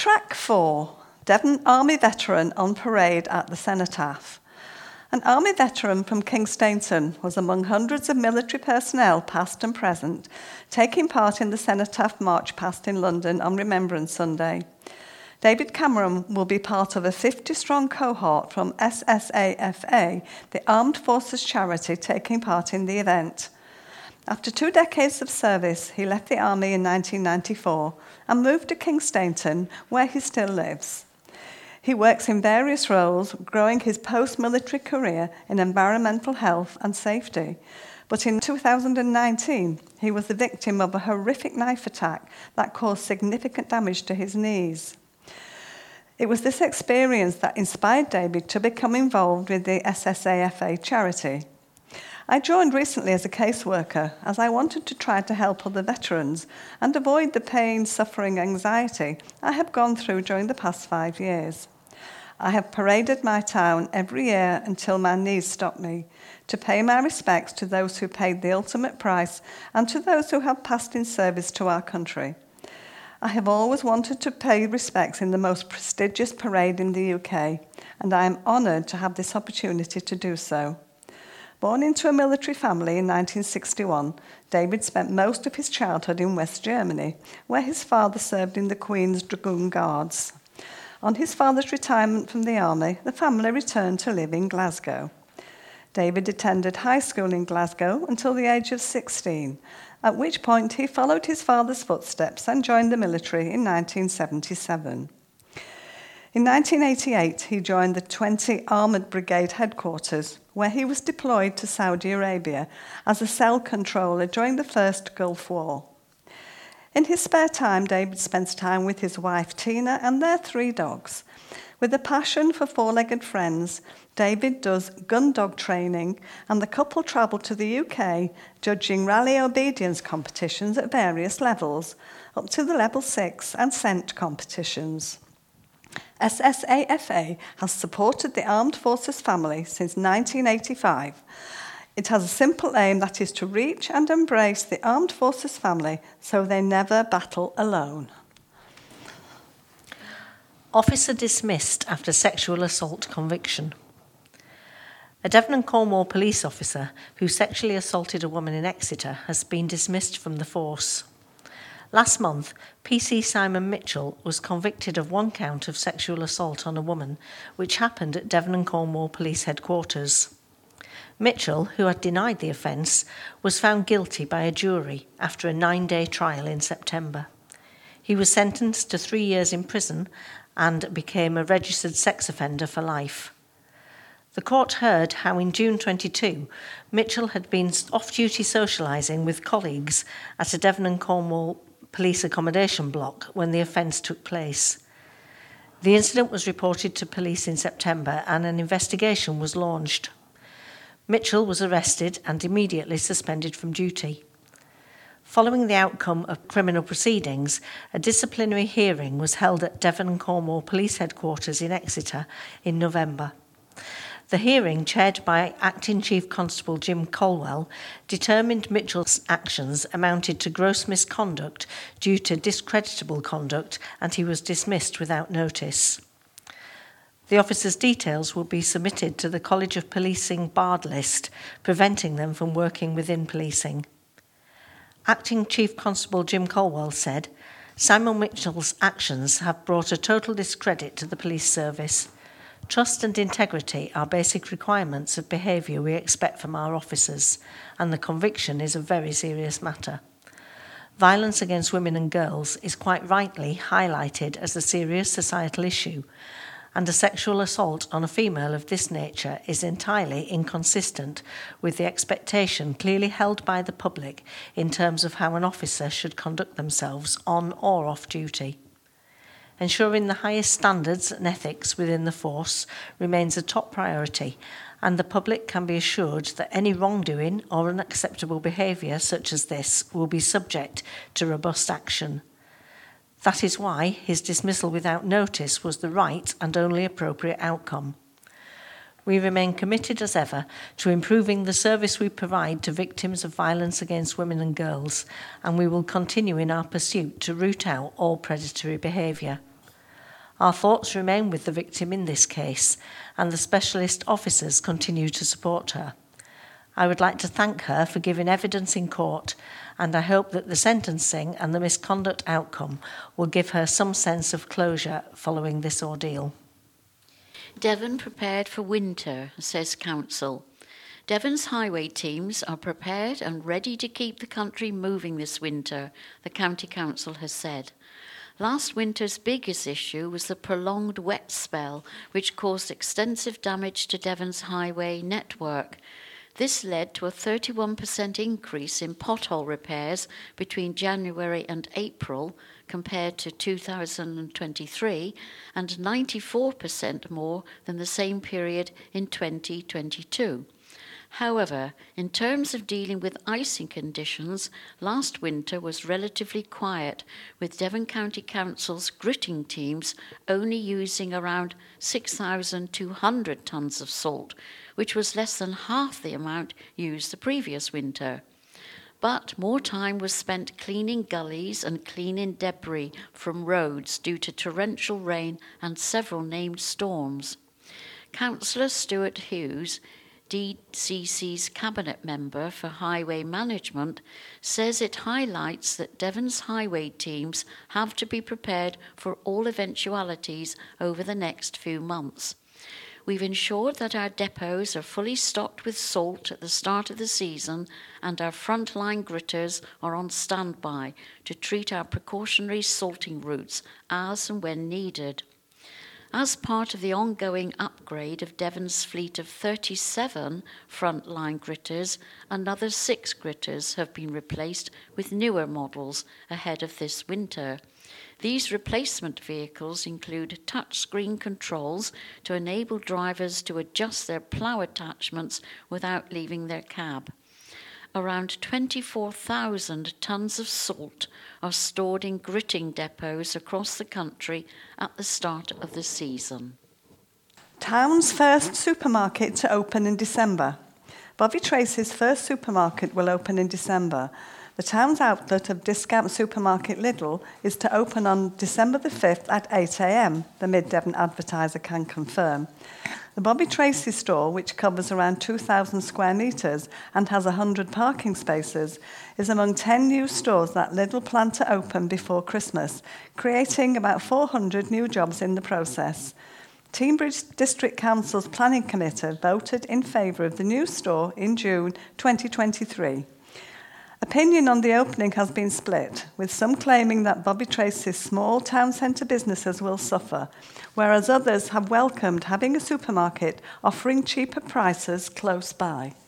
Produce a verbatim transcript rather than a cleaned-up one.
Track four, Devon Army veteran on parade at the Cenotaph. An Army veteran from King Stainton was among hundreds of military personnel, past and present, taking part in the Cenotaph March past in London on Remembrance Sunday. David Cameron will be part of a fifty-strong cohort from S S A F A, the Armed Forces charity, taking part in the event. After two decades of service, he left the Army in nineteen ninety-four and moved to King Stainton, where he still lives. He works in various roles, growing his post-military career in environmental health and safety. But in two thousand nineteen, he was the victim of a horrific knife attack that caused significant damage to his knees. It was this experience that inspired David to become involved with the S S A F A charity. I joined recently as a caseworker as I wanted to try to help other veterans and avoid the pain, suffering, anxiety I have gone through during the past five years. I have paraded my town every year until my knees stopped me, to pay my respects to those who paid the ultimate price and to those who have passed in service to our country. I have always wanted to pay respects in the most prestigious parade in the U K, and I am honoured to have this opportunity to do so. Born into a military family in nineteen sixty-one, David spent most of his childhood in West Germany, where his father served in the Queen's Dragoon Guards. On his father's retirement from the army, the family returned to live in Glasgow. David attended high school in Glasgow until the age of sixteen, at which point he followed his father's footsteps and joined the military in nineteen seventy-seven. In nineteen eighty-eight, he joined the twentieth Armoured Brigade headquarters, where he was deployed to Saudi Arabia as a cell controller during the First Gulf War. In his spare time, David spends time with his wife Tina and their three dogs. With a passion for four-legged friends, David does gun dog training, and the couple travel to the U K judging rally obedience competitions at various levels, up to the level six and scent competitions. S S A F A has supported the Armed Forces family since nineteen eighty-five. It has a simple aim, that is to reach and embrace the Armed Forces family so they never battle alone. Officer dismissed after sexual assault conviction. A Devon and Cornwall police officer who sexually assaulted a woman in Exeter has been dismissed from the force. Last month, P C Simon Mitchell was convicted of one count of sexual assault on a woman, which happened at Devon and Cornwall Police Headquarters. Mitchell, who had denied the offence, was found guilty by a jury after a nine-day trial in September. He was sentenced to three years in prison and became a registered sex offender for life. The court heard how in June twenty-two, Mitchell had been off-duty socialising with colleagues at a Devon and Cornwall police accommodation block when the offence took place. The incident was reported to police in September and an investigation was launched. Mitchell was arrested and immediately suspended from duty. Following the outcome of criminal proceedings, a disciplinary hearing was held at Devon and Cornwall Police Headquarters in Exeter in November. The hearing, chaired by Acting Chief Constable Jim Colwell, determined Mitchell's actions amounted to gross misconduct due to discreditable conduct, and he was dismissed without notice. The officer's details will be submitted to the College of Policing barred list, preventing them from working within policing. Acting Chief Constable Jim Colwell said, "Simon Mitchell's actions have brought a total discredit to the police service. Trust and integrity are basic requirements of behaviour we expect from our officers, and the conviction is a very serious matter. Violence against women and girls is quite rightly highlighted as a serious societal issue, and a sexual assault on a female of this nature is entirely inconsistent with the expectation clearly held by the public in terms of how an officer should conduct themselves on or off duty. Ensuring the highest standards and ethics within the force remains a top priority, and the public can be assured that any wrongdoing or unacceptable behaviour such as this will be subject to robust action. That is why his dismissal without notice was the right and only appropriate outcome. We remain committed as ever to improving the service we provide to victims of violence against women and girls, and we will continue in our pursuit to root out all predatory behaviour. Our thoughts remain with the victim in this case, and the specialist officers continue to support her. I would like to thank her for giving evidence in court, and I hope that the sentencing and the misconduct outcome will give her some sense of closure following this ordeal. Devon prepared for winter, says Council. Devon's highway teams are prepared and ready to keep the country moving this winter, the County Council has said. Last winter's biggest issue was the prolonged wet spell, which caused extensive damage to Devon's highway network. This led to a thirty-one percent increase in pothole repairs between January and April compared to two thousand twenty-three, and ninety-four percent more than the same period in twenty twenty-two. However, in terms of dealing with icing conditions, last winter was relatively quiet, with Devon County Council's gritting teams only using around six thousand two hundred tonnes of salt, which was less than half the amount used the previous winter. But more time was spent cleaning gullies and cleaning debris from roads due to torrential rain and several named storms. Councillor Stuart Hughes, D C C's Cabinet Member for Highway Management, says it highlights that Devon's highway teams have to be prepared for all eventualities over the next few months. We've ensured that our depots are fully stocked with salt at the start of the season, and our frontline gritters are on standby to treat our precautionary salting routes as and when needed. As part of the ongoing upgrade of Devon's fleet of thirty-seven frontline gritters, another six gritters have been replaced with newer models ahead of this winter. These replacement vehicles include touchscreen controls to enable drivers to adjust their plough attachments without leaving their cab. Around twenty-four thousand tonnes of salt are stored in gritting depots across the country at the start of the season. Town's first supermarket to open in December. Bobby Tracy's first supermarket will open in December. The town's outlet of discount supermarket Lidl is to open on December the fifth at eight a.m, the Mid-Devon Advertiser can confirm. The Bobby Tracy store, which covers around two thousand square metres and has one hundred parking spaces, is among ten new stores that Lidl plan to open before Christmas, creating about four hundred new jobs in the process. Teignbridge District Council's Planning Committee voted in favour of the new store in June twenty twenty-three. Opinion on the opening has been split, with some claiming that Bobby Tracy's small town centre businesses will suffer, whereas others have welcomed having a supermarket offering cheaper prices close by.